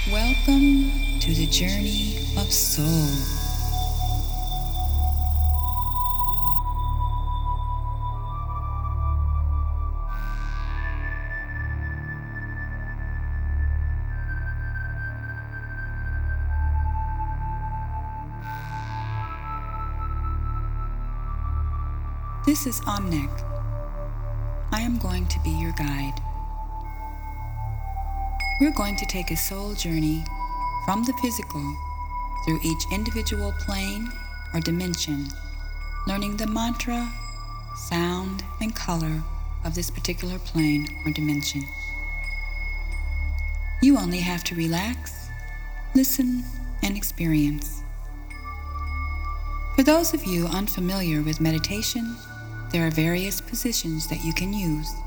Welcome to the journey of soul. This is Omnek. I am going to be your guide. We're going to take a soul journey from the physical through each individual plane or dimension, learning the mantra, sound, and color of this particular plane or dimension. You only have to relax, listen, and experience. For those of you unfamiliar with meditation, there are various positions that you can use.